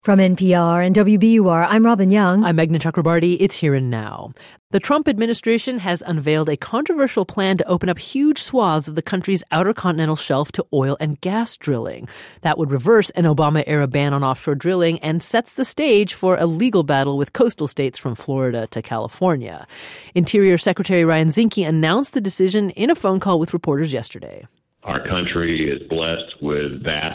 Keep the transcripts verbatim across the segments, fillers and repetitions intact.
From N P R and W B U R, I'm Robin Young. I'm Meghna Chakrabarti. It's Here and Now. The Trump administration has unveiled a controversial plan to open up huge swaths of the country's outer continental shelf to oil and gas drilling. That would reverse an Obama-era ban on offshore drilling and sets the stage for a legal battle with coastal states from Florida to California. Interior Secretary Ryan Zinke announced the decision in a phone call with reporters yesterday. Our country is blessed with vast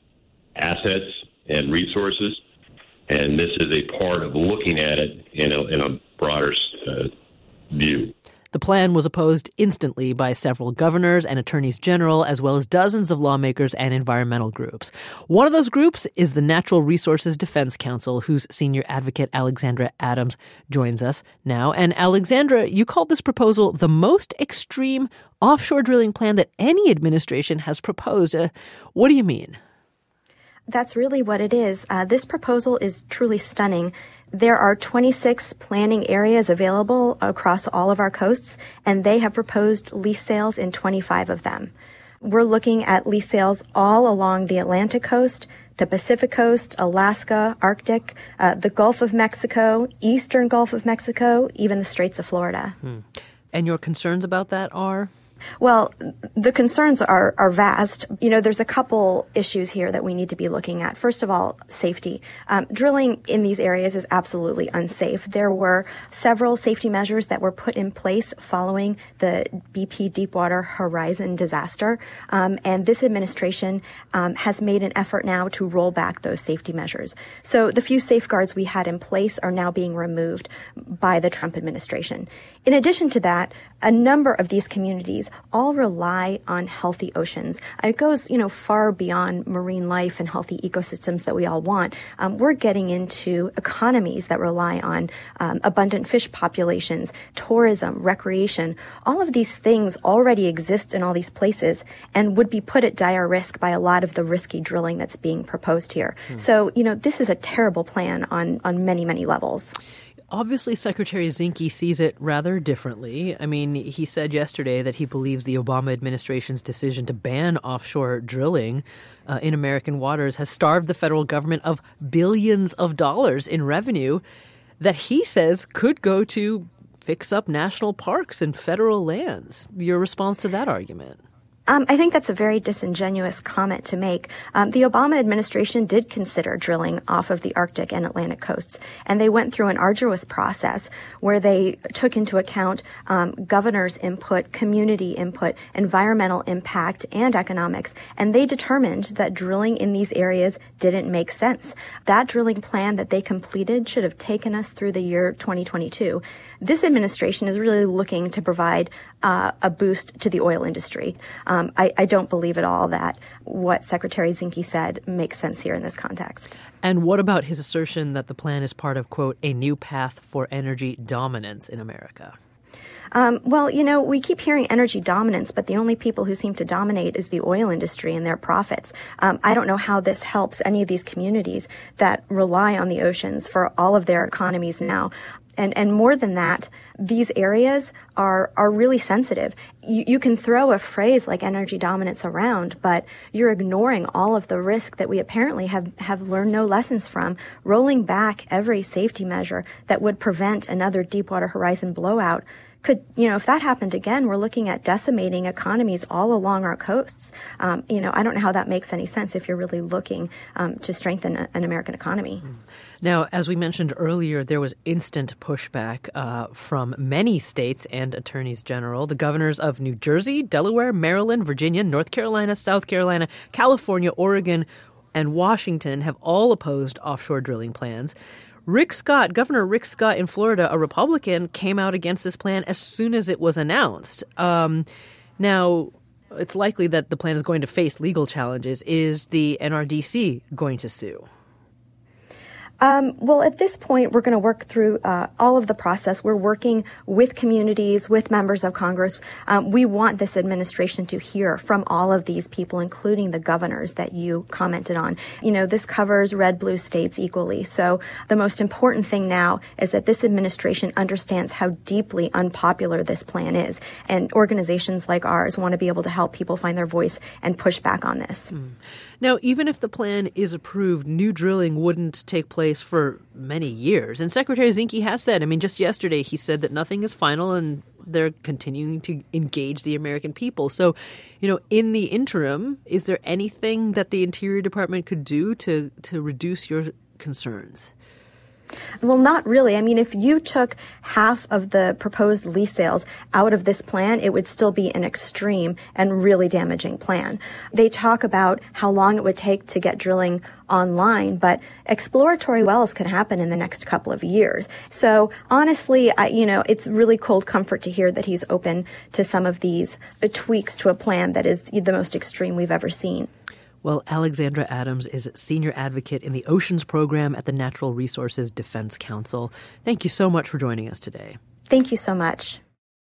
assets and resources, and this is a part of looking at it in a, in a broader uh, view. The plan was opposed instantly by several governors and attorneys general, as well as dozens of lawmakers and environmental groups. One of those groups is the Natural Resources Defense Council, whose senior advocate Alexandra Adams joins us now. And Alexandra, you called this proposal the most extreme offshore drilling plan that any administration has proposed. Uh, what do you mean? That's really what it is. Uh, this proposal is truly stunning. There are twenty-six planning areas available across all of our coasts, and they have proposed lease sales in twenty-five of them. We're looking at lease sales all along the Atlantic coast, the Pacific coast, Alaska, Arctic, uh, the Gulf of Mexico, Eastern Gulf of Mexico, even the Straits of Florida. Hmm. And your concerns about that are? Well, the concerns are, are vast. You know, there's a couple issues here that we need to be looking at. First of all, safety. Um, drilling in these areas is absolutely unsafe. There were several safety measures that were put in place following the B P Deepwater Horizon disaster. Um, and this administration um, has made an effort now to roll back those safety measures. So the few safeguards we had in place are now being removed by the Trump administration. In addition to that, a number of these communities all rely on healthy oceans. It goes, you know, far beyond marine life and healthy ecosystems that we all want. Um, we're getting into economies that rely on um, abundant fish populations, tourism, recreation. All of these things already exist in all these places and would be put at dire risk by a lot of the risky drilling that's being proposed here. Hmm. So, you know, this is a terrible plan on, on many, many levels. Obviously, Secretary Zinke sees it rather differently. I mean, he said yesterday that he believes the Obama administration's decision to ban offshore drilling uh, in American waters has starved the federal government of billions of dollars in revenue that he says could go to fix up national parks and federal lands. Your response to that argument? Um, I think that's a very disingenuous comment to make. Um, the Obama administration did consider drilling off of the Arctic and Atlantic coasts, and they went through an arduous process where they took into account um, governors' input, community input, environmental impact, and economics, and they determined that drilling in these areas didn't make sense. That drilling plan that they completed should have taken us through the year twenty twenty-two. This administration is really looking to provide uh, a boost to the oil industry. Um, Um, I, I don't believe at all that what Secretary Zinke said makes sense here in this context. And what about his assertion that the plan is part of, quote, a new path for energy dominance in America? Um, well, you know, we keep hearing energy dominance, but the only people who seem to dominate is the oil industry and their profits. Um, I don't know how this helps any of these communities that rely on the oceans for all of their economies now. And, and more than that, these areas are, are really sensitive. You, you can throw a phrase like energy dominance around, but you're ignoring all of the risk that we apparently have, have learned no lessons from, rolling back every safety measure that would prevent another Deepwater Horizon blowout. Could, you know, if that happened again, we're looking at decimating economies all along our coasts. Um, you know, I don't know how that makes any sense if you're really looking um, to strengthen a, an American economy. Now, as we mentioned earlier, there was instant pushback uh, from many states and attorneys general. The governors of New Jersey, Delaware, Maryland, Virginia, North Carolina, South Carolina, California, Oregon, and Washington have all opposed offshore drilling plans. Rick Scott, Governor Rick Scott in Florida, a Republican, came out against this plan as soon as it was announced. Um, now, it's likely that the plan is going to face legal challenges. Is the N R D C going to sue? Um, well, at this point, we're going to work through uh, all of the process. We're working with communities, with members of Congress. Um, we want this administration to hear from all of these people, including the governors that you commented on. You know, this covers red, blue states equally. So the most important thing now is that this administration understands how deeply unpopular this plan is. And organizations like ours want to be able to help people find their voice and push back on this. Mm. Now, even if the plan is approved, new drilling wouldn't take place for many years. And Secretary Zinke has said, I mean, just yesterday he said that nothing is final and they're continuing to engage the American people. So, you know, in the interim, is there anything that the Interior Department could do to, to reduce your concerns? Well, not really. I mean, if you took half of the proposed lease sales out of this plan, it would still be an extreme and really damaging plan. They talk about how long it would take to get drilling online, but exploratory wells could happen in the next couple of years. So honestly, I, you know, it's really cold comfort to hear that he's open to some of these uh, tweaks to a plan that is the most extreme we've ever seen. Well, Alexandra Adams is Senior Advocate in the Oceans Program at the Natural Resources Defense Council. Thank you so much for joining us today. Thank you so much.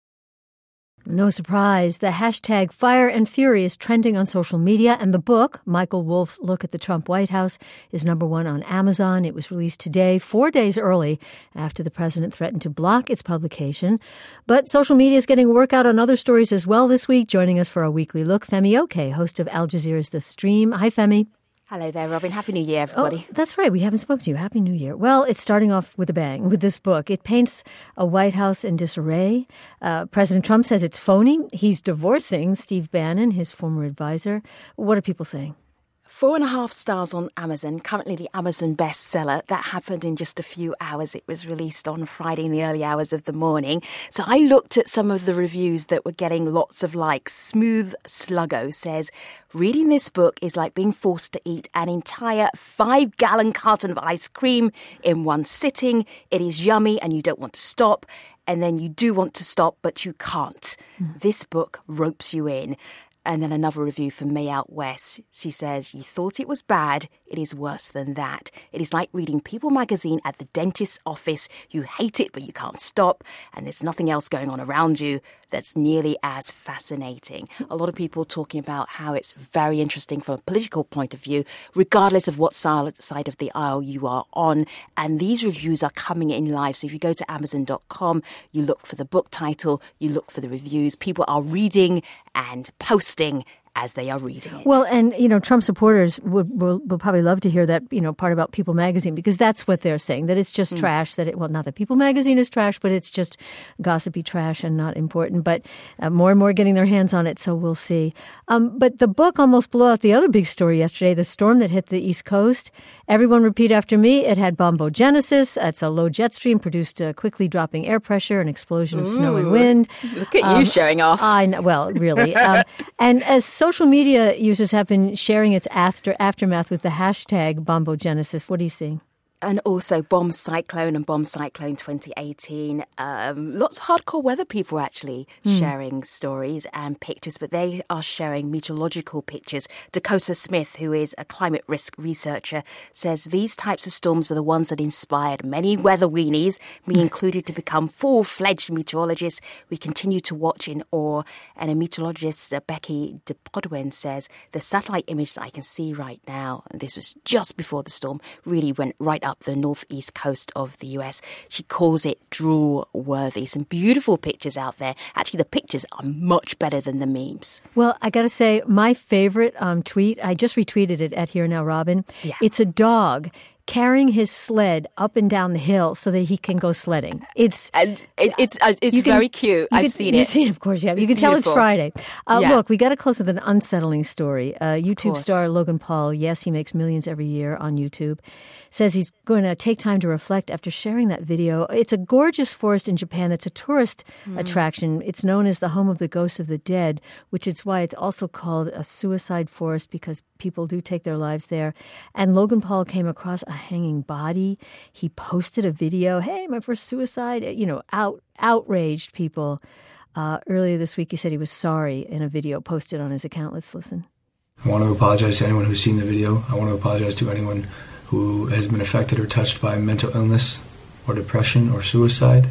No surprise, the hashtag Fire and Fury is trending on social media, and the book, Michael Wolff's Look at the Trump White House, is number one on Amazon. It was released today, four days early, after the president threatened to block its publication. But social media is getting a workout on other stories as well this week. Joining us for a weekly look, Femi Oke, host of Al Jazeera's The Stream. Hi, Femi. Hello there, Robin. Happy New Year, everybody. Oh, that's right. We haven't spoken to you. Happy New Year. Well, it's starting off with a bang with this book. It paints a White House in disarray. Uh, President Trump says it's phony. He's divorcing Steve Bannon, his former advisor. What are people saying? Four and a half stars on Amazon, currently the Amazon bestseller. That happened in just a few hours. It was released on Friday in the early hours of the morning. So I looked at some of the reviews that were getting lots of likes. Smooth Sluggo says, reading this book is like being forced to eat an entire five-gallon carton of ice cream in one sitting. It is yummy and you don't want to stop. And then you do want to stop, but you can't. Mm. This book ropes you in. And then another review from May Out West. She says, you thought it was bad. It is worse than that. It is like reading People magazine at the dentist's office. You hate it, but you can't stop. And there's nothing else going on around you that's nearly as fascinating. A lot of people talking about how it's very interesting from a political point of view, regardless of what side of the aisle you are on. And these reviews are coming in live. So if you go to amazon dot com, you look for the book title, you look for the reviews. People are reading and posting as they are reading it. Well, and, you know, Trump supporters would will, will probably love to hear that, you know, part about People magazine, because that's what they're saying, that it's just mm. trash, that it, well, not that People magazine is trash, but it's just gossipy trash and not important. But uh, more and more getting their hands on it, so we'll see. Um, but the book almost blew out the other big story yesterday, the storm that hit the East Coast. Everyone repeat after me. It had bombogenesis. It's a low jet stream, produced a quickly dropping air pressure, an explosion of Ooh, snow and wind. Look at um, you showing off. I know, well, really. Um, and as social media users have been sharing its after aftermath with the hashtag bombogenesis, what are you seeing? And also Bomb Cyclone and Bomb Cyclone twenty eighteen. Um, lots of hardcore weather people actually mm. sharing stories and pictures, but they are sharing meteorological pictures. Dakota Smith, who is a climate risk researcher, says these types of storms are the ones that inspired many weather weenies, me included, to become full-fledged meteorologists. We continue to watch in awe. And a meteorologist, uh, Becky DePodwin, says the satellite image that I can see right now, and this was just before the storm, really went right up up the northeast coast of the U S. She calls it drool-worthy. Some beautiful pictures out there. Actually, the pictures are much better than the memes. Well, I got to say, my favorite um, tweet, I just retweeted it at Here Now Robin. Yeah. It's a dog carrying his sled up and down the hill so that he can go sledding. It's and it, it's uh, it's can, very cute. I've can, seen it. You've seen it, of course. Yeah, it's you can beautiful. tell it's Friday. Uh, yeah. Look, we got to close with an unsettling story. Uh, YouTube star Logan Paul, yes, he makes millions every year on YouTube, says he's going to take time to reflect after sharing that video. It's a gorgeous forest in Japan. It's a tourist mm. attraction. It's known as the home of the ghosts of the dead, which is why it's also called a suicide forest, because people do take their lives there. And Logan Paul came across a hanging body. He posted a video, hey, my first suicide, you know, out outraged people. Uh, earlier this week, he said he was sorry in a video posted on his account. Let's listen. I want to apologize to anyone who's seen the video. I want to apologize to anyone who has been affected or touched by mental illness or depression or suicide.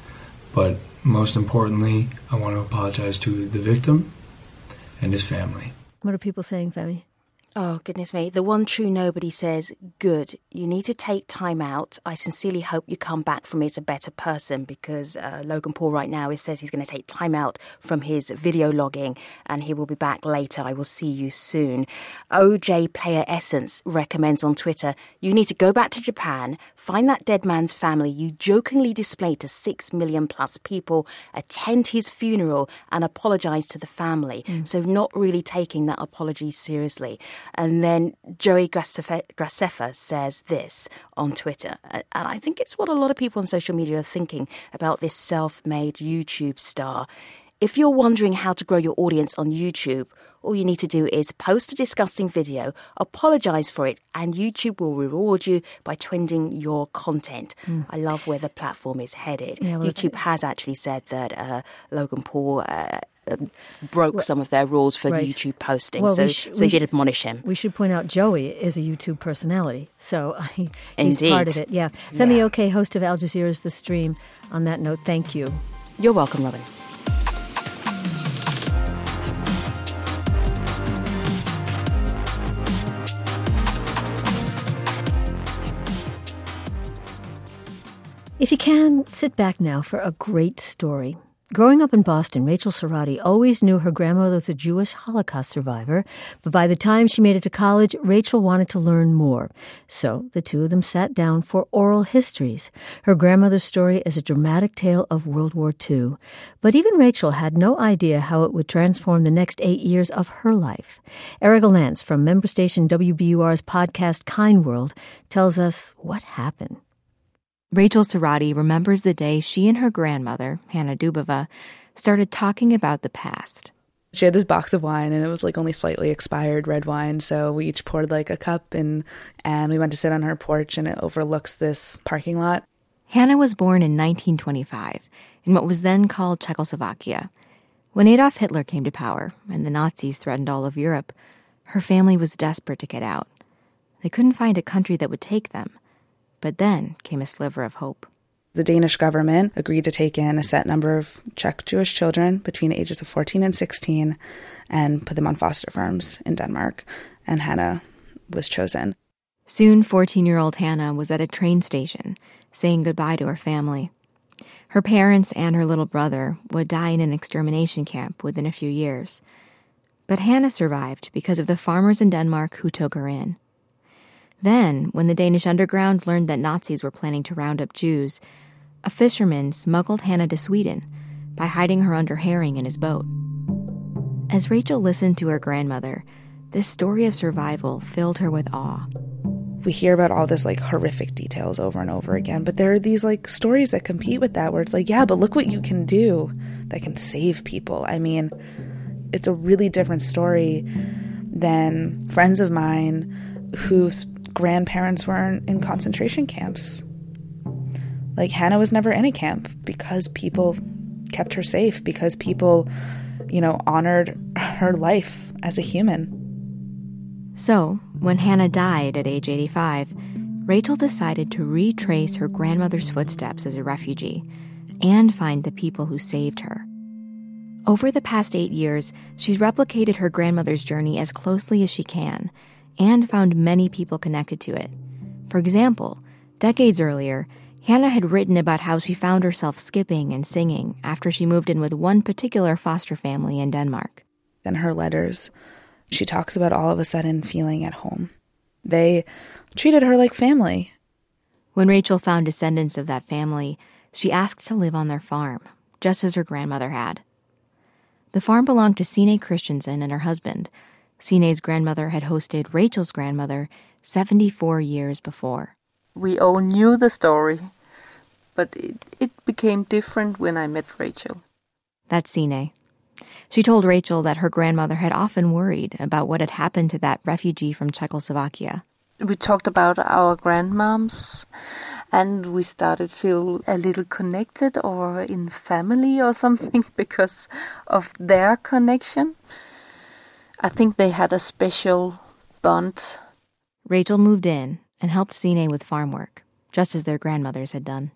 But most importantly, I want to apologize to the victim and his family. What are people saying, Femi? Oh, goodness me. The one true nobody says, good, you need to take time out. I sincerely hope you come back from it a better person, because uh, Logan Paul right now is, says he's going to take time out from his video logging and he will be back later. I will see you soon. O J Player Essence recommends on Twitter, you need to go back to Japan, find that dead man's family you jokingly displayed to six million plus people, attend his funeral and apologise to the family. Mm. So not really taking that apology seriously. And then Joey Graceffa says this on Twitter. And I think it's what a lot of people on social media are thinking about this self-made YouTube star. If you're wondering how to grow your audience on YouTube, all you need to do is post a disgusting video, apologise for it, and YouTube will reward you by trending your content. Mm. I love where the platform is headed. Yeah, well, YouTube has actually said that uh, Logan Paul uh, uh, broke well, some of their rules for right. YouTube posting, well, so, we sh- so they did admonish him. We should point out Joey is a YouTube personality, so he, he's Indeed. part of it. Yeah, Femi yeah. Oke, host of Al Jazeera's The Stream. On that note, thank you. You're welcome, Robin. If you can, sit back now for a great story. Growing up in Boston, Rachel Cerrotti always knew her grandmother was a Jewish Holocaust survivor, but by the time she made it to college, Rachel wanted to learn more. So the two of them sat down for oral histories. Her grandmother's story is a dramatic tale of World War Two. But even Rachel had no idea how it would transform the next eight years of her life. Erica Lance from member station W B U R's podcast Kind World tells us what happened. Rachel Cerrotti remembers the day she and her grandmother, Hannah Dubova, started talking about the past. She had this box of wine, and it was like only slightly expired red wine, so we each poured like a cup, and, and we went to sit on her porch, and it overlooks this parking lot. Hannah was born in nineteen twenty-five, in what was then called Czechoslovakia. When Adolf Hitler came to power, and the Nazis threatened all of Europe, her family was desperate to get out. They couldn't find a country that would take them. But then came a sliver of hope. The Danish government agreed to take in a set number of Czech Jewish children between the ages of fourteen and sixteen and put them on foster farms in Denmark, and Hannah was chosen. Soon, fourteen-year-old Hannah was at a train station, saying goodbye to her family. Her parents and her little brother would die in an extermination camp within a few years. But Hannah survived because of the farmers in Denmark who took her in. Then, when the Danish underground learned that Nazis were planning to round up Jews, a fisherman smuggled Hannah to Sweden by hiding her under herring in his boat. As Rachel listened to her grandmother, this story of survival filled her with awe. We hear about all this like horrific details over and over again, but there are these like stories that compete with that where it's like, yeah, but look what you can do that can save people. I mean, it's a really different story than friends of mine whose grandparents were in, in concentration camps. Like, Hannah was never in a camp because people kept her safe, because people, you know, honored her life as a human. So, when Hannah died at age eighty-five, Rachel decided to retrace her grandmother's footsteps as a refugee and find the people who saved her. Over the past eight years, she's replicated her grandmother's journey as closely as she can, and found many people connected to it. For example, decades earlier, Hannah had written about how she found herself skipping and singing after she moved in with one particular foster family in Denmark. In her letters, she talks about all of a sudden feeling at home. They treated her like family. When Rachel found descendants of that family, she asked to live on their farm, just as her grandmother had. The farm belonged to Sine Christensen and her husband. Sine's grandmother had hosted Rachel's grandmother seventy-four years before. We all knew the story, but it, it became different when I met Rachel. That's Sine. She told Rachel that her grandmother had often worried about what had happened to that refugee from Czechoslovakia. We talked about our grandmoms, and we started to feel a little connected or in family or something because of their connection. I think they had a special bond. Rachel moved in and helped Sine with farm work, just as their grandmothers had done.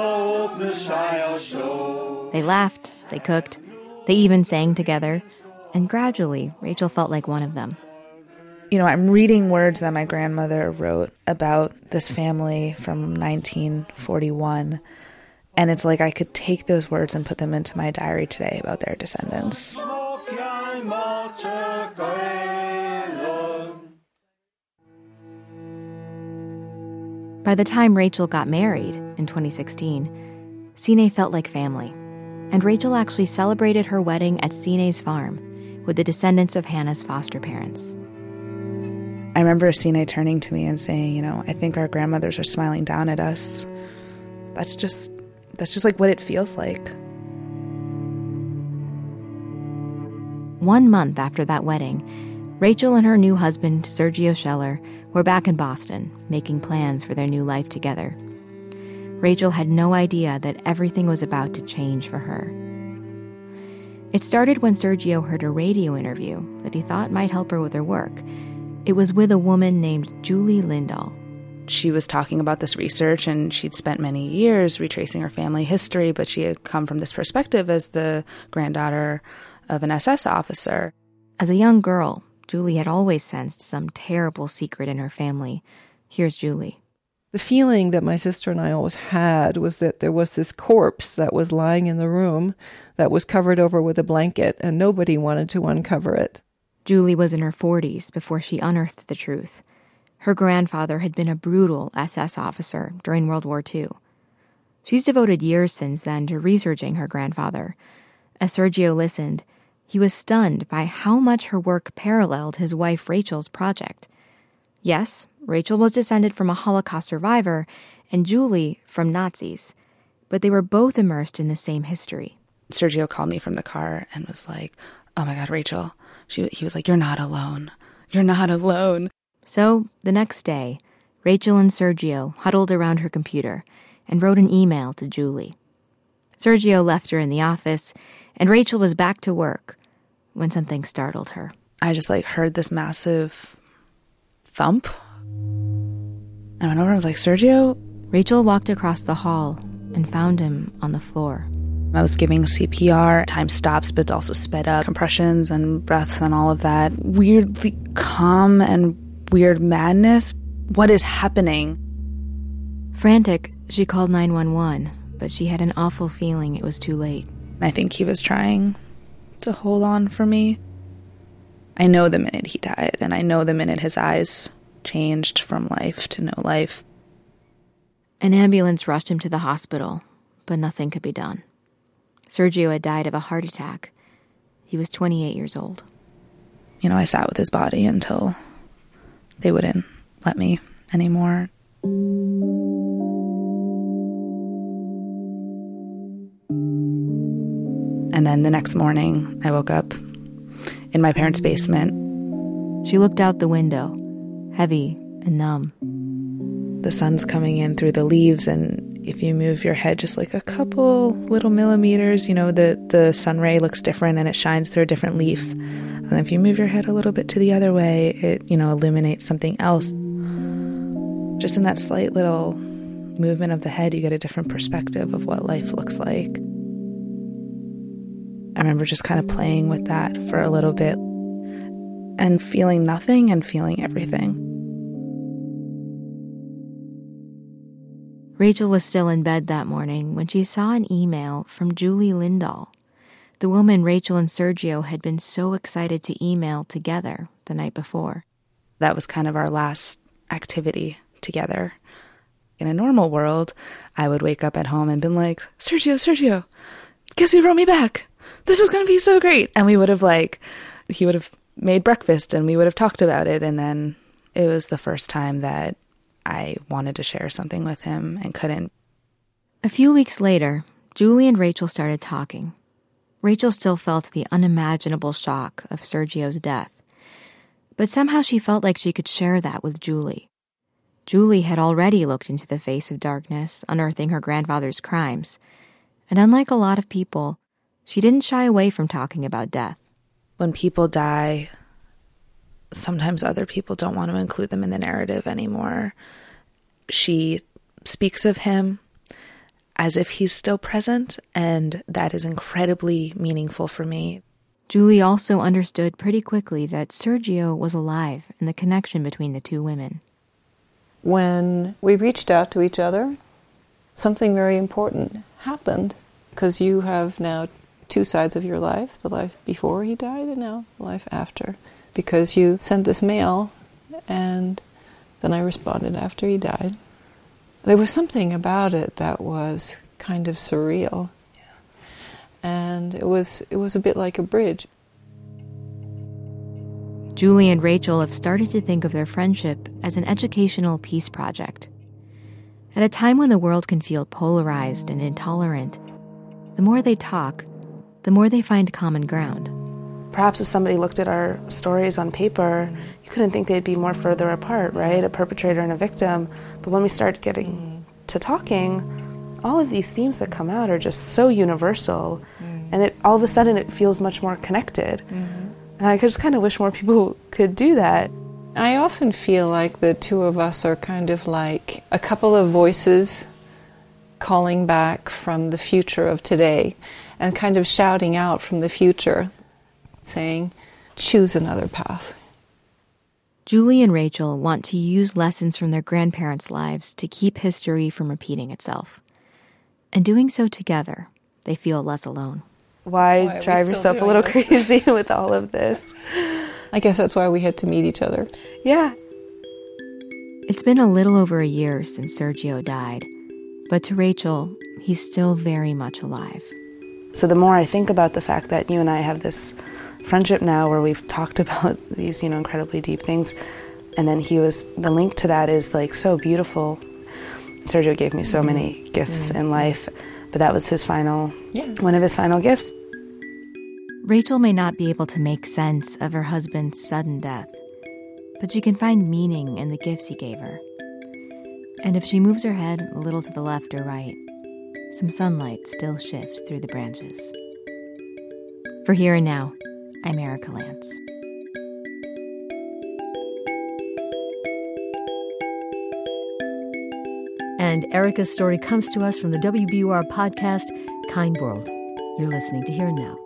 They laughed, they cooked, they even sang together, and gradually, Rachel felt like one of them. You know, I'm reading words that my grandmother wrote about this family from nineteen forty-one, and it's like I could take those words and put them into my diary today about their descendants. By the time Rachel got married in twenty sixteen, Sine felt like family, and Rachel actually celebrated her wedding at Sine's farm with the descendants of Hannah's foster parents. I remember Sine turning to me and saying, you know, I think our grandmothers are smiling down at us. That's just, that's just like what it feels like. One month after that wedding, Rachel and her new husband, Sergio Scheller, were back in Boston, making plans for their new life together. Rachel had no idea that everything was about to change for her. It started when Sergio heard a radio interview that he thought might help her with her work. It was with a woman named Julie Lindahl. She was talking about this research, and she'd spent many years retracing her family history, but she had come from this perspective as the granddaughter of an S S officer. As a young girl, Julie had always sensed some terrible secret in her family. Here's Julie. The feeling that my sister and I always had was that there was this corpse that was lying in the room that was covered over with a blanket, and nobody wanted to uncover it. Julie was in her forties before she unearthed the truth. Her grandfather had been a brutal S S officer during World War Two. She's devoted years since then to researching her grandfather. As Sergio listened, he was stunned by how much her work paralleled his wife Rachel's project. Yes, Rachel was descended from a Holocaust survivor, and Julie from Nazis, but they were both immersed in the same history. Sergio called me from the car and was like, oh my God, Rachel. She, he was like, you're not alone. You're not alone. So, the next day, Rachel and Sergio huddled around her computer and wrote an email to Julie. Sergio left her in the office, and Rachel was back to work when something startled her. I just like heard this massive thump. And I went over and was like, Sergio? Rachel walked across the hall and found him on the floor. I was giving C P R, time stops, but also sped up, compressions and breaths and all of that. Weirdly calm and weird madness. What is happening? Frantic, she called nine one one, but she had an awful feeling it was too late. I think he was trying to hold on for me. I know the minute he died, and I know the minute his eyes changed from life to no life. An ambulance rushed him to the hospital, but nothing could be done. Sergio had died of a heart attack. He was twenty-eight years old. You know, I sat with his body until they wouldn't let me anymore. And then the next morning, I woke up in my parents' basement. She looked out the window, heavy and numb. The sun's coming in through the leaves, and if you move your head just like a couple little millimeters, you know, the, the sun ray looks different and it shines through a different leaf. And if you move your head a little bit to the other way, it, you know, illuminates something else. Just in that slight little movement of the head, you get a different perspective of what life looks like. I remember just kind of playing with that for a little bit and feeling nothing and feeling everything. Rachel was still in bed that morning when she saw an email from Julie Lindahl, the woman Rachel and Sergio had been so excited to email together the night before. That was kind of our last activity together. In a normal world, I would wake up at home and been like, Sergio, Sergio, guess who wrote me back? This is going to be so great. And we would have like, he would have made breakfast and we would have talked about it. And then it was the first time that I wanted to share something with him and couldn't. A few weeks later, Julie and Rachel started talking. Rachel still felt the unimaginable shock of Sergio's death, but somehow she felt like she could share that with Julie. Julie had already looked into the face of darkness, unearthing her grandfather's crimes, and unlike a lot of people, she didn't shy away from talking about death. When people die, sometimes other people don't want to include them in the narrative anymore. She speaks of him as if he's still present, and that is incredibly meaningful for me. Julie also understood pretty quickly that Sergio was alive in the connection between the two women. When we reached out to each other, something very important happened, because you have now two sides of your life, the life before he died and now the life after. Because you sent this mail, and then I responded after he died. There was something about it that was kind of surreal. Yeah. And it was it was a bit like a bridge. Julie and Rachel have started to think of their friendship as an educational peace project. At a time when the world can feel polarized and intolerant, the more they talk, the more they find common ground. Perhaps if somebody looked at our stories on paper, you couldn't think they'd be more further apart, right? A perpetrator and a victim. But when we start getting to talking, all of these themes that come out are just so universal. Mm. And it, all of a sudden it feels much more connected. Mm-hmm. And I just kind of wish more people could do that. I often feel like the two of us are kind of like a couple of voices calling back from the future of today and kind of shouting out from the future, saying, choose another path. Julie and Rachel want to use lessons from their grandparents' lives to keep history from repeating itself. And doing so together, they feel less alone. Why, why drive yourself a little this? crazy with all of this? I guess that's why we had to meet each other. Yeah. It's been a little over a year since Sergio died, but to Rachel, he's still very much alive. So the more I think about the fact that you and I have this friendship now where we've talked about these, you know, incredibly deep things, and then he was, the link to that is like so beautiful. Sergio gave me so mm-hmm. many gifts mm-hmm. in life, but that was his final, yeah. one of his final gifts. Rachel may not be able to make sense of her husband's sudden death, but she can find meaning in the gifts he gave her. And if she moves her head a little to the left or right, some sunlight still shifts through the branches. For Here and Now, I'm Erica Lance. And Erica's story comes to us from the W B U R podcast, Kind World. You're listening to Here and Now.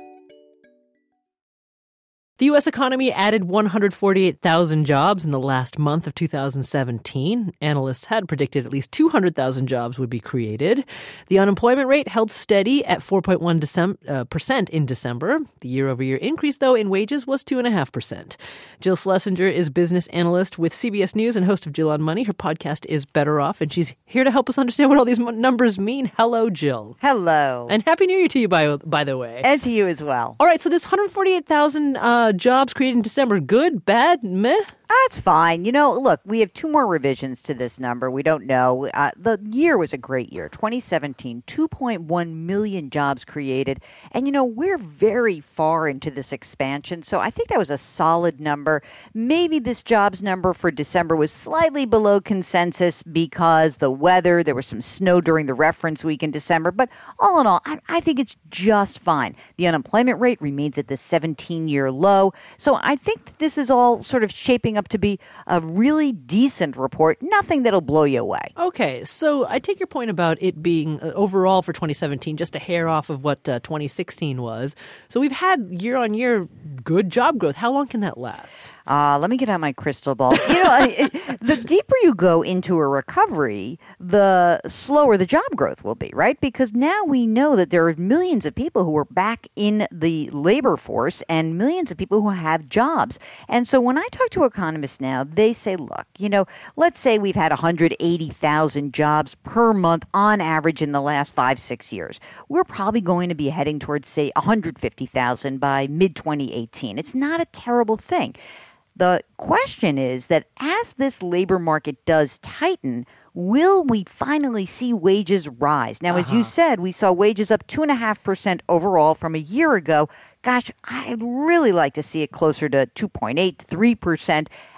The U S economy added one hundred forty-eight thousand jobs in the last month of two thousand seventeen. Analysts had predicted at least two hundred thousand jobs would be created. The unemployment rate held steady at four point one percent in December. The year-over-year increase, though, in wages was two point five percent. Jill Schlesinger is business analyst with C B S News and host of Jill on Money. Her podcast is Better Off, and she's here to help us understand what all these numbers mean. Hello, Jill. Hello. And Happy New Year to you, by, by the way. And to you as well. All right, so this one hundred forty-eight thousand uh, jobs created in December, good, bad, meh? That's fine. You know, look, we have two more revisions to this number. We don't know. Uh, the year was a great year. twenty seventeen, two point one million jobs created. And, you know, we're very far into this expansion. So I think that was a solid number. Maybe this jobs number for December was slightly below consensus because the weather, there was some snow during the reference week in December. But all in all, I, I think it's just fine. The unemployment rate remains at the seventeen-year low. So I think that this is all sort of shaping up to be a really decent report, nothing that'll blow you away. Okay, so I take your point about it being uh, overall for twenty seventeen just a hair off of what uh, twenty sixteen was. So we've had year-on-year good job growth. How long can that last? Uh, let me get out my crystal ball. You know, it, the deeper you go into a recovery, the slower the job growth will be, right? Because now we know that there are millions of people who are back in the labor force and millions of people who have jobs. And so when I talk to economists now, they say, look, you know, let's say we've had one hundred eighty thousand jobs per month on average in the last five, six years. We're probably going to be heading towards, say, one hundred fifty thousand by mid twenty eighteen. It's not a terrible thing. The question is that as this labor market does tighten, will we finally see wages rise? Now, uh-huh. as you said, we saw wages up two point five percent overall from a year ago. Gosh, I'd really like to see it closer to two point eight, three percent.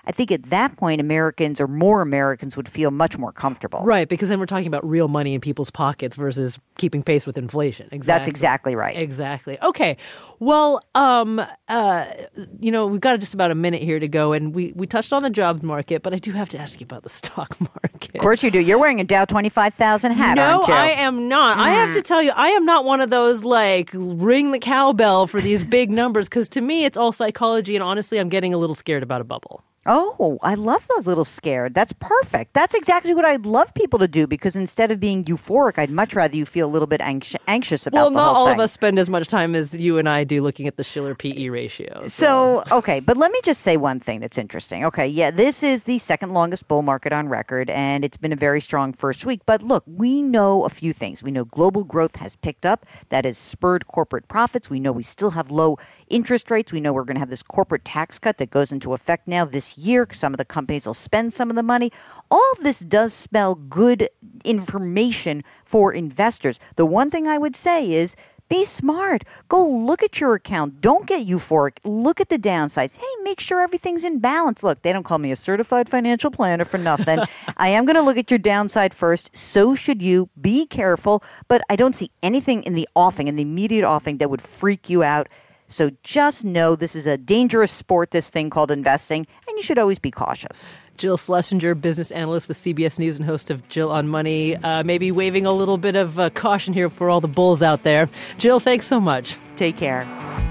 I think at that point, Americans or more Americans would feel much more comfortable. Right, because then we're talking about real money in people's pockets versus keeping pace with inflation. Exactly. That's exactly right. Exactly. Okay. Well, um, uh, you know, we've got just about a minute here to go, and we, we touched on the jobs market, but I do have to ask you about the stock market. Of course you do. You're wearing a Dow twenty-five thousand hat, no, aren't you? I am not. Mm. I have to tell you, I am not one of those, like, ring the cowbell for these big numbers, because to me, it's all psychology, and honestly, I'm getting a little scared about a bubble. Oh, I love a little scared. That's perfect. That's exactly what I'd love people to do, because instead of being euphoric, I'd much rather you feel a little bit anx- anxious about well, the whole thing. Well, not all thing. of us spend as much time as you and I do looking at the Shiller P E ratio. So. so, okay, but let me just say one thing that's interesting. Okay, yeah, this is the second longest bull market on record, and it's been a very strong first week. But look, we know a few things. We know global growth has picked up. That has spurred corporate profits. We know we still have low interest rates. We know we're going to have this corporate tax cut that goes into effect now this year. Some of the companies will spend some of the money. All of this does spell good information for investors. The one thing I would say is be smart. Go look at your account. Don't get euphoric. Look at the downsides. Hey, make sure everything's in balance. Look, they don't call me a certified financial planner for nothing. I am going to look at your downside first. So should you. Be careful. But I don't see anything in the offing, in the immediate offing, that would freak you out. So just know this is a dangerous sport, this thing called investing, and you should always be cautious. Jill Schlesinger, business analyst with C B S News and host of Jill on Money, uh, maybe waving a little bit of uh, caution here for all the bulls out there. Jill, thanks so much. Take care.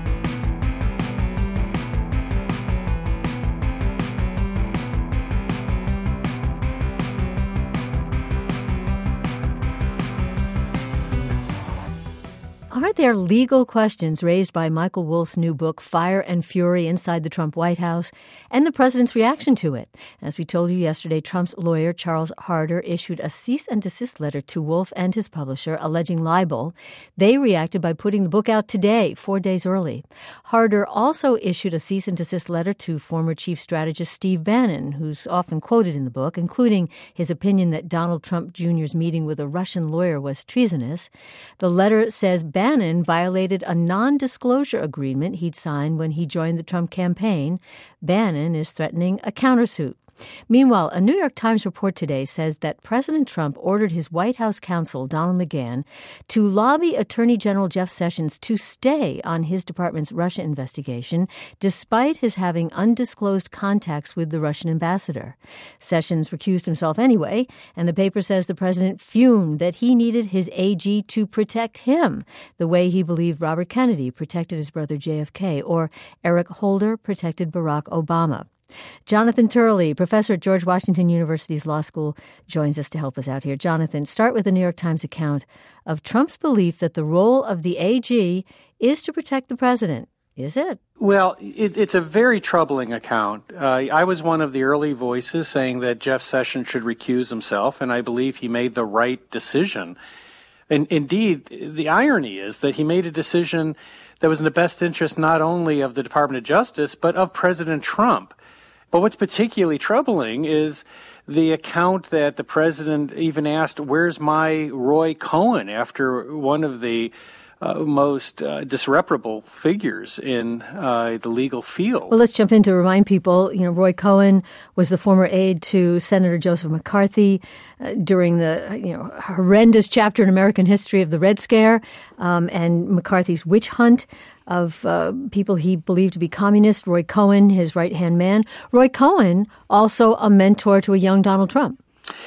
Are there legal questions raised by Michael Wolff's new book, Fire and Fury Inside the Trump White House, and the president's reaction to it? As we told you yesterday, Trump's lawyer, Charles Harder, issued a cease and desist letter to Wolff and his publisher alleging libel. They reacted by putting the book out today, four days early. Harder also issued a cease and desist letter to former chief strategist Steve Bannon, who's often quoted in the book, including his opinion that Donald Trump Junior's meeting with a Russian lawyer was treasonous. The letter says Bannon Bannon violated a non-disclosure agreement he'd signed when he joined the Trump campaign. Bannon is threatening a countersuit. Meanwhile, a New York Times report today says that President Trump ordered his White House counsel, Donald McGahn, to lobby Attorney General Jeff Sessions to stay on his department's Russia investigation, despite his having undisclosed contacts with the Russian ambassador. Sessions recused himself anyway, and the paper says the president fumed that he needed his A G to protect him, the way he believed Robert Kennedy protected his brother J F K, or Eric Holder protected Barack Obama. Jonathan Turley, professor at George Washington University's Law School, joins us to help us out here. Jonathan, start with the New York Times account of Trump's belief that the role of the A G is to protect the president. Is it? Well, it, it's a very troubling account. Uh, I was one of the early voices saying that Jeff Sessions should recuse himself, and I believe he made the right decision. And indeed, the irony is that he made a decision that was in the best interest not only of the Department of Justice, but of President Trump. But what's particularly troubling is the account that the president even asked, where's my Roy Cohn, after one of the uh, most uh, disreputable figures in uh, the legal field. Well, let's jump in to remind people, you know, Roy Cohn was the former aide to Senator Joseph McCarthy uh, during the, you know, horrendous chapter in American history of the Red Scare um, and McCarthy's witch hunt of uh, people he believed to be communist. Roy Cohn, his right-hand man. Roy Cohn, also a mentor to a young Donald Trump.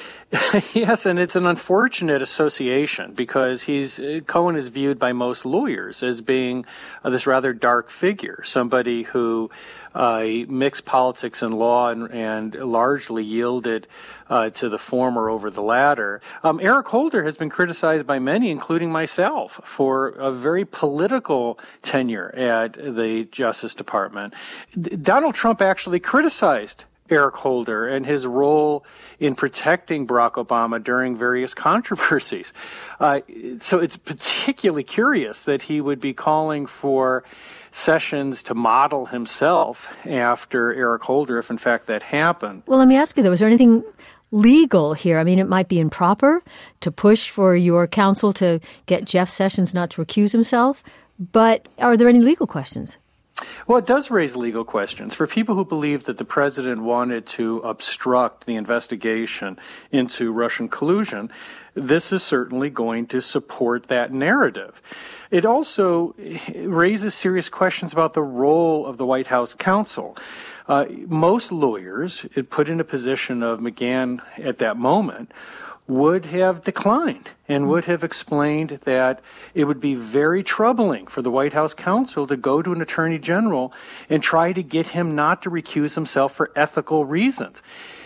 Yes, and it's an unfortunate association because he's Cohen is viewed by most lawyers as being uh, this rather dark figure, somebody who uh, mixed politics and law and, and largely yielded uh, to the former over the latter. Um, Eric Holder has been criticized by many, including myself, for a very political tenure at the Justice Department. D- Donald Trump actually criticized Eric Holder and his role in protecting Barack Obama during various controversies. Uh, so it's particularly curious that he would be calling for Sessions to model himself after Eric Holder, if in fact that happened. Well, let me ask you, though, is there anything legal here? I mean, it might be improper to push for your counsel to get Jeff Sessions not to recuse himself, but are there any legal questions? Well, it does raise legal questions. For people who believe that the president wanted to obstruct the investigation into Russian collusion, this is certainly going to support that narrative. It also raises serious questions about the role of the White House counsel. Uh, most lawyers, it put in a position of McGahn at that moment, would have declined and would have explained that it would be very troubling for the White House counsel to go to an attorney general and try to get him not to recuse himself for ethical reasons.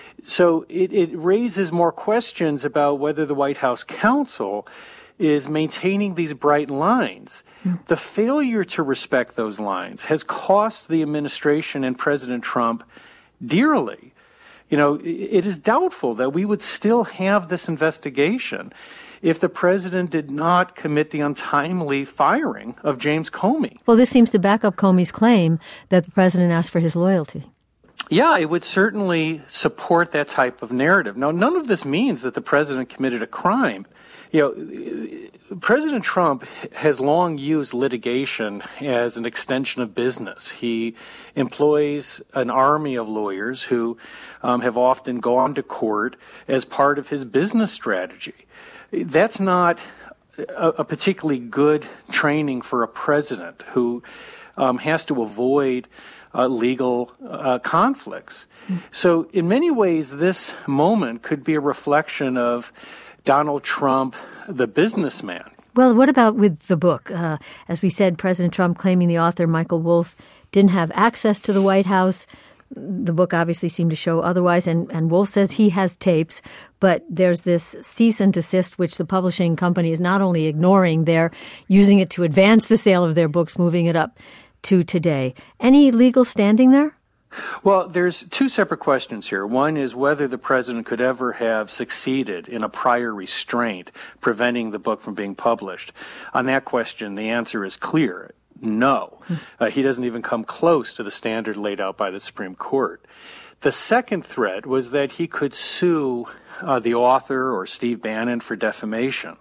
So it, it raises more questions about whether the White House counsel is maintaining these bright lines. Mm. The failure to respect those lines has cost the administration and President Trump dearly. You know, it is doubtful that we would still have this investigation if the president did not commit the untimely firing of James Comey. Well, this seems to back up Comey's claim that the president asked for his loyalty. Yeah, it would certainly support that type of narrative. Now, none of this means that the president committed a crime. You know, President Trump has long used litigation as an extension of business. He employs an army of lawyers who um, have often gone to court as part of his business strategy. That's not a, a particularly good training for a president who um, has to avoid uh, legal uh, conflicts. So in many ways, this moment could be a reflection of Donald Trump, the businessman. Well, what about with the book? Uh, as we said, President Trump claiming the author, Michael Wolff, didn't have access to the White House. The book obviously seemed to show otherwise, and, and Wolff says he has tapes, but there's this cease and desist, which the publishing company is not only ignoring, they're using it to advance the sale of their books, moving it up to today. Any legal standing there? Well, there's two separate questions here. One is whether the president could ever have succeeded in a prior restraint preventing the book from being published. On that question, the answer is clear. No. Uh, he doesn't even come close to the standard laid out by the Supreme Court. The second threat was that he could sue uh, the author or Steve Bannon for defamation.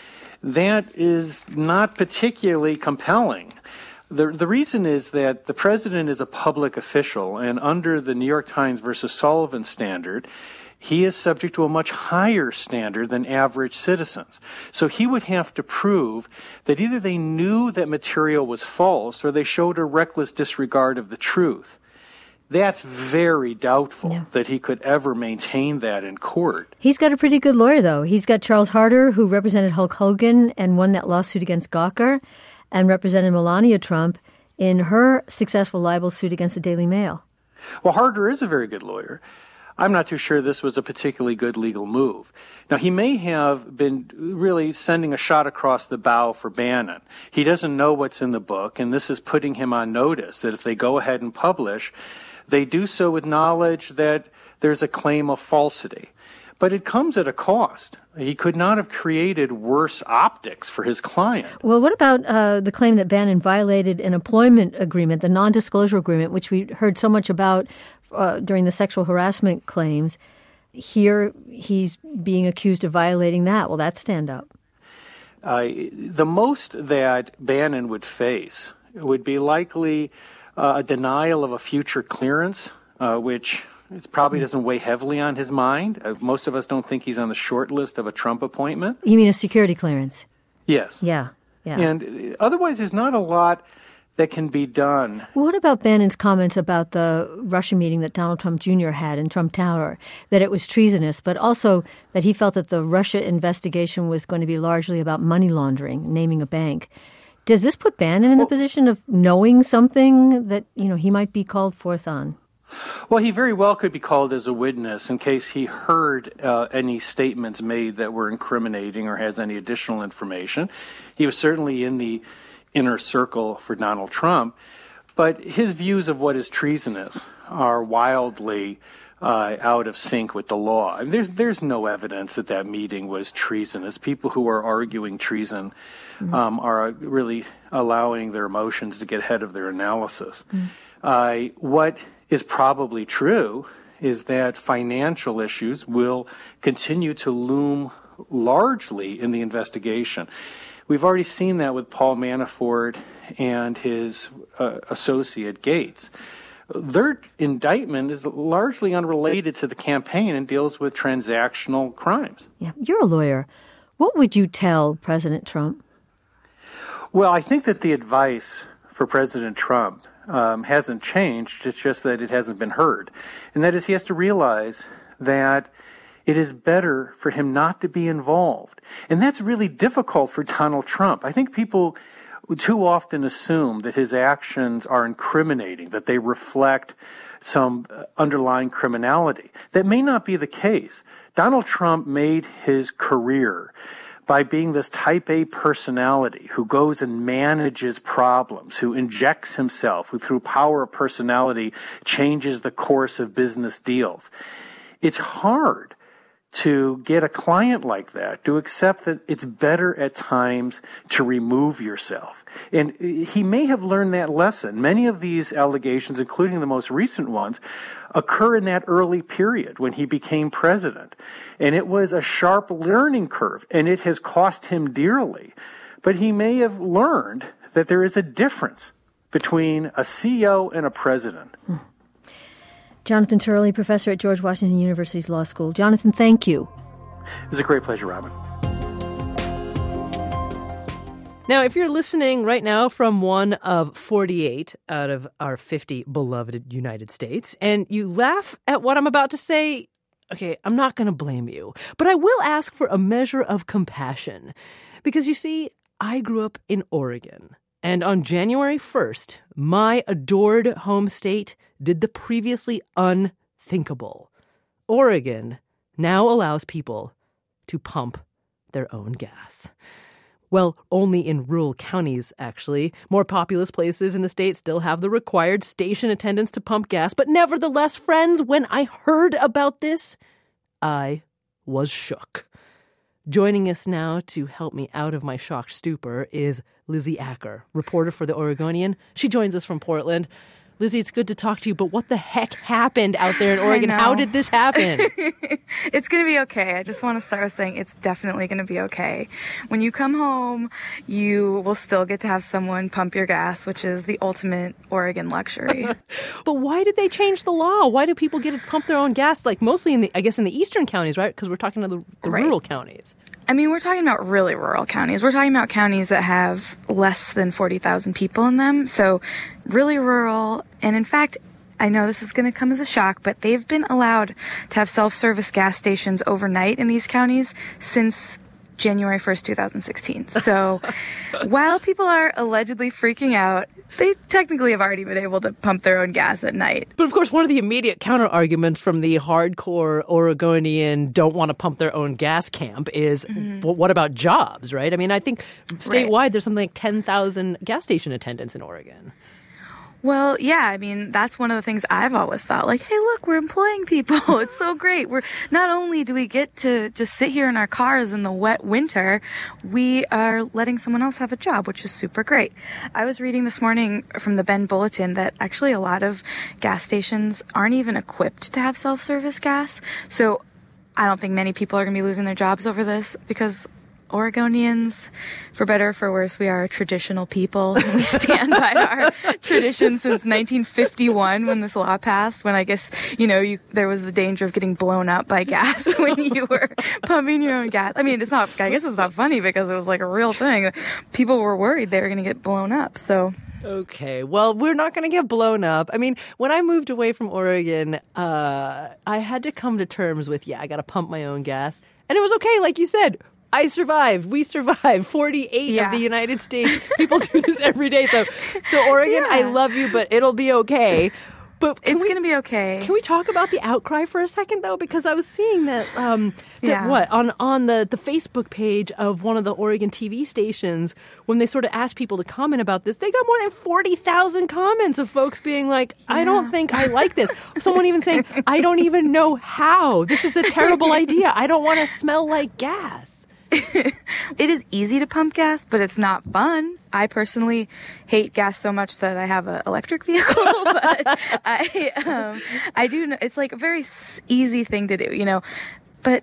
That is not particularly compelling. The the reason is that the president is a public official, and under the New York Times versus Sullivan standard, he is subject to a much higher standard than average citizens. So he would have to prove that either they knew that material was false or they showed a reckless disregard of the truth. That's very doubtful yeah. that he could ever maintain that in court. He's got a pretty good lawyer, though. He's got Charles Harder, who represented Hulk Hogan and won that lawsuit against Gawker, and represented Melania Trump in her successful libel suit against the Daily Mail. Well, Harder is a very good lawyer. I'm not too sure this was a particularly good legal move. Now, he may have been really sending a shot across the bow for Bannon. He doesn't know what's in the book, and this is putting him on notice that if they go ahead and publish, they do so with knowledge that there's a claim of falsity. But it comes at a cost. He could not have created worse optics for his client. Well, what about uh, the claim that Bannon violated an employment agreement, the non-disclosure agreement, which we heard so much about uh, during the sexual harassment claims? Here, he's being accused of violating that. Will that stand up? Uh, the most that Bannon would face would be likely uh, a denial of a future clearance, uh, which... It probably doesn't weigh heavily on his mind. Uh, most of us don't think he's on the short list of a Trump appointment. You mean a security clearance? Yes. Yeah, yeah. And otherwise, there's not a lot that can be done. What about Bannon's comments about the Russia meeting that Donald Trump Junior had in Trump Tower, that it was treasonous, but also that he felt that the Russia investigation was going to be largely about money laundering, naming a bank? Does this put Bannon in the well, position of knowing something that, you know, he might be called forth on? Well, he very well could be called as a witness in case he heard uh, any statements made that were incriminating or has any additional information. He was certainly in the inner circle for Donald Trump, but his views of what is treasonous are wildly uh, out of sync with the law. And there's there's no evidence that that meeting was treasonous. People who are arguing treason mm-hmm. um, are really allowing their emotions to get ahead of their analysis. Mm-hmm. Uh, what is probably true is that financial issues will continue to loom largely in the investigation. We've already seen that with Paul Manafort and his uh, associate Gates. Their indictment is largely unrelated to the campaign and deals with transactional crimes. Yeah, you're a lawyer. What would you tell President Trump? Well, I think that the advice for President Trump um, hasn't changed. It's just that it hasn't been heard. And that is he has to realize that it is better for him not to be involved. And that's really difficult for Donald Trump. I think people too often assume that his actions are incriminating, that they reflect some underlying criminality. That may not be the case. Donald Trump made his career by being this type A personality who goes and manages problems, who injects himself, who through power of personality changes the course of business deals. It's hard to get a client like that to accept that it's better at times to remove yourself. And he may have learned that lesson. Many of these allegations, including the most recent ones, occur in that early period when he became president. And it was a sharp learning curve, and it has cost him dearly. But he may have learned that there is a difference between a C E O and a president. Hmm. Jonathan Turley, professor at George Washington University's Law School. Jonathan, thank you. It was a great pleasure, Robin. Now, if you're listening right now from one of forty-eight out of our fifty beloved United States, and you laugh at what I'm about to say, okay, I'm not going to blame you. But I will ask for a measure of compassion. Because you see, I grew up in Oregon. And on January first, my adored home state did the previously unthinkable. Oregon now allows people to pump their own gas. Well, only in rural counties, actually. More populous places in the state still have the required station attendants to pump gas. But nevertheless, friends, when I heard about this, I was shook. Joining us now to help me out of my shocked stupor is Lizzie Acker, reporter for The Oregonian. She joins us from Portland. Lizzie, it's good to talk to you, but what the heck happened out there in Oregon? How did this happen? It's going to be okay. I just want to start with saying it's definitely going to be okay. When you come home, you will still get to have someone pump your gas, which is the ultimate Oregon luxury. But why did they change the law? Why do people get to pump their own gas? Like mostly in the, I guess in the eastern counties, right? Because we're talking to the, the right. rural counties. I mean, we're talking about really rural counties. We're talking about counties that have less than forty thousand people in them. So really rural. And in fact, I know this is going to come as a shock, but they've been allowed to have self-service gas stations overnight in these counties since January first, twenty sixteen. So while people are allegedly freaking out, they technically have already been able to pump their own gas at night. But of course, one of the immediate counter arguments from the hardcore Oregonian don't want to pump their own gas camp is, mm-hmm. well, what about jobs, right? I mean, I think statewide right. there's something like ten thousand gas station attendants in Oregon. Well, yeah, I mean, that's one of the things I've always thought. Like, hey, look, we're employing people. It's so great. We're not only do we get to just sit here in our cars in the wet winter, we are letting someone else have a job, which is super great. I was reading this morning from the Bend Bulletin that actually a lot of gas stations aren't even equipped to have self-service gas. So I don't think many people are going to be losing their jobs over this because Oregonians, for better or for worse, we are a traditional people. We stand by our tradition since nineteen fifty-one when this law passed, when I guess, you know, you, there was the danger of getting blown up by gas when you were pumping your own gas. I mean, it's not, I guess it's not funny because it was like a real thing. People were worried they were going to get blown up, so... Okay, well, we're not going to get blown up. I mean, when I moved away from Oregon, uh, I had to come to terms with, yeah, I got to pump my own gas. And it was okay, like you said. I survived. We survived. forty-eight yeah. of the United States people do this every day. So, so Oregon, yeah. I love you, but it'll be okay. But it's going to be okay. Can we talk about the outcry for a second, though? Because I was seeing that, um, that yeah. what, on, on the, the Facebook page of one of the Oregon T V stations, when they sort of asked people to comment about this, they got more than forty thousand comments of folks being like, I yeah. don't think I like this. Someone even saying, I don't even know how. This is a terrible idea. I don't want to smell like gas. It is easy to pump gas, but it's not fun. I personally hate gas so much that I have an electric vehicle, but I, um, I do know it's like a very easy thing to do, you know, but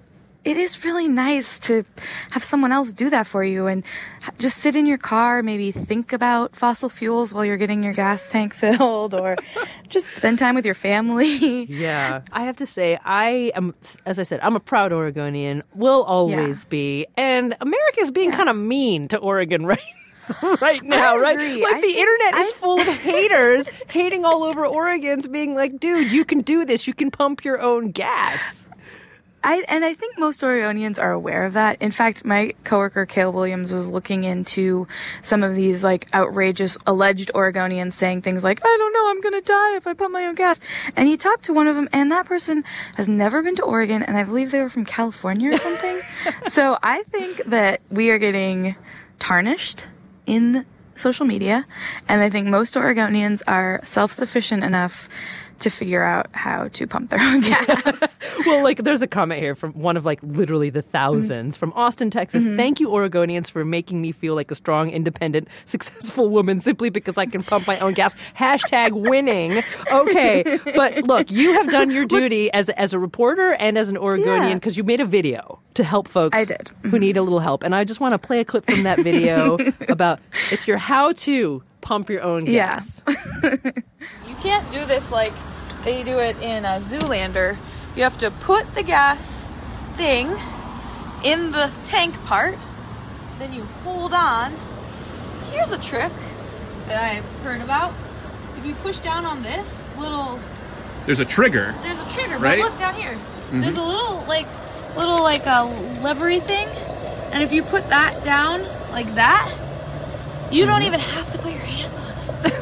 it is really nice to have someone else do that for you and just sit in your car, maybe think about fossil fuels while you're getting your gas tank filled, or just spend time with your family. Yeah. I have to say, I am, as I said, I'm a proud Oregonian, will always yeah. be. And America is being yeah. kind of mean to Oregon right right now, right? Like I the think, internet is I... full of haters hating all over Oregons, being like, dude, you can do this. You can pump your own gas. I, and I think most Oregonians are aware of that. In fact, my coworker, Cale Williams, was looking into some of these like outrageous alleged Oregonians saying things like, I don't know, I'm going to die if I pump my own gas. And he talked to one of them, and that person has never been to Oregon, and I believe they were from California or something. So I think that we are getting tarnished in social media, and I think most Oregonians are self-sufficient enough to figure out how to pump their own gas. Well, like, there's a comment here from one of, like, literally the thousands mm-hmm. from Austin, Texas. Mm-hmm. Thank you, Oregonians, for making me feel like a strong, independent, successful woman simply because I can pump my own gas. Hashtag winning. Okay, but look, you have done your duty as, as a reporter and as an Oregonian because yeah. you made a video to help folks I did. Mm-hmm. who need a little help. And I just want to play a clip from that video about, it's your how-to pump your own gas. Yeah. You can't do this like they do it in a Zoolander. You have to put the gas thing in the tank part, then you hold on. Here's a trick that I've heard about. If you push down on this little... There's a trigger. There's a trigger, right? But look down here. Mm-hmm. There's a little, like, little, like, a levery thing. And if you put that down like that, you mm-hmm. don't even have to put your hands on it.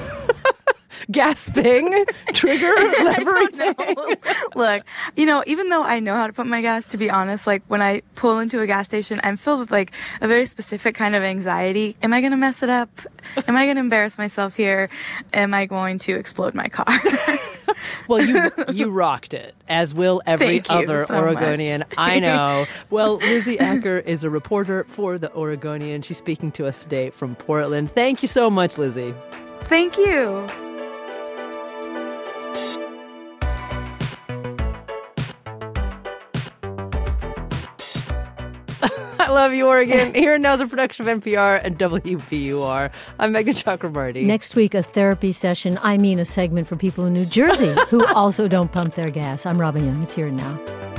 Gas thing, trigger, lever thing. Look, you know, even though I know how to put my gas, to be honest, like when I pull into a gas station, I'm filled with like a very specific kind of anxiety. Am I going to mess it up? Am I going to embarrass myself here? Am I going to explode my car? Well, you you rocked it, as will every Thank other so Oregonian. Much. I know. Well, Lizzie Acker is a reporter for The Oregonian. She's speaking to us today from Portland. Thank you so much, Lizzie. Thank you. I love you, Oregon. Here and Now is a production of N P R and W B U R. I'm Megan Chakrabarty. Next week, a therapy session. I mean, a segment for people in New Jersey who also don't pump their gas. I'm Robin Young. It's Here and Now.